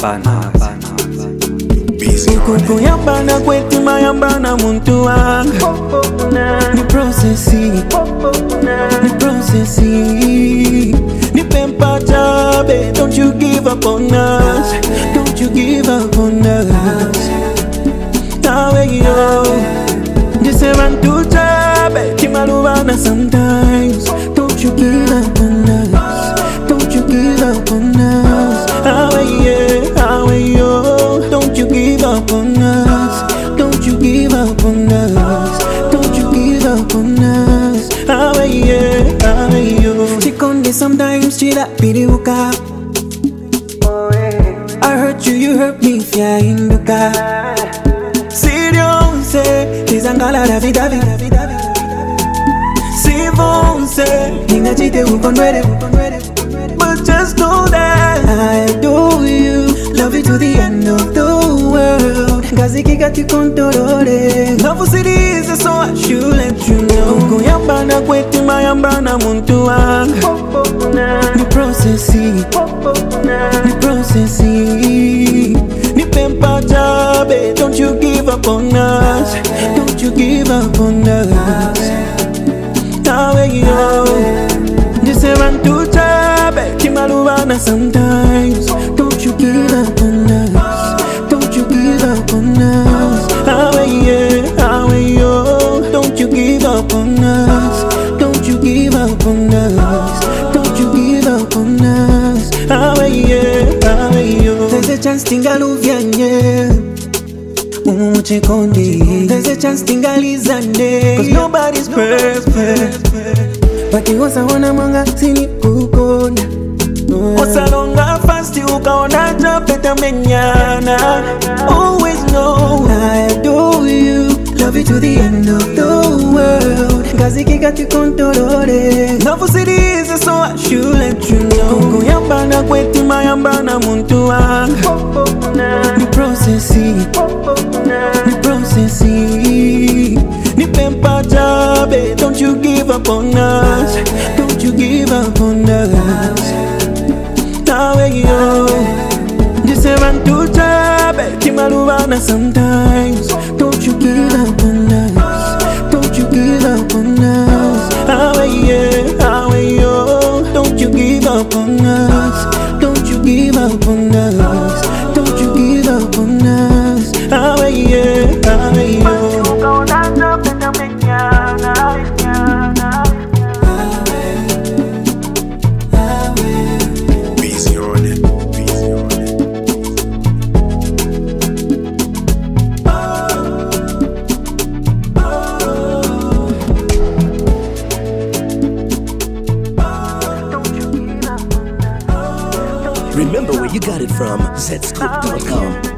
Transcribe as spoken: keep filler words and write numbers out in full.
Kuku yambana kweti mayambana muntu wanga. Ni processi, ni processi. Ni pempa jabe, don't you give up on us. Don't you give up on us. Nawe yo, jise rantu jabe, kimalubana sometimes. Don't you give up on us. Don't you give up on us. Nawe yeah, nawe yo, don't you give up on us. Don't you give up on us. Don't you give up on us. Nawe yeah, nawe yo. Chikonde sometimes chila pidi uka. I hurt you, you hurt me, fya induka. Serious, tizangala davi davi. Si vonse, ninga chite ukondwele. But just know that I adore you, love you to the end of the world. Gazi kika tikontorore. Love cities, so I should let you know. Kuku yambana kweti mayambana muntu wanga. Ni processi, ni processi. Ni pempa jabe, don't you give up on us. Don't you give up on us. Nawe yo, jise rantu jabe, kimalubana sometimes. Don't you give up on us. Don't you give up on us. Nawe yeah, nawe yo, don't you give up on us. Don't you give up on us. Don't you give up on us. Nawe yeah, nawe yo. There's a chance tingaluvyanye. Mumu chikondi. There's a chance tingalizane. Cause nobody's perfect. Baki wasa wana mwanga sini kukona. Wasa longa fasti ukaona japeta menyana. Always know I adore you, love you to the end of the world. Gazi kika tikontorore. Love cities, so I should let you know. Kuku yambana kweti mayambana muntu wanga. Ni processi, ni processi. Ni pempa jabe, don't you give up on us. Don't you give up on us. Nawe yo, jise rantu jabe, kimalubana sometimes. Don't you give up on us. Don't you give up on us. Nawe yeah, nawe yo, don't you give up on us. Don't you give up on us. Don't you give up on us. Nawe yeah, nawe yo. Remember where you got it from, zscoop dot com.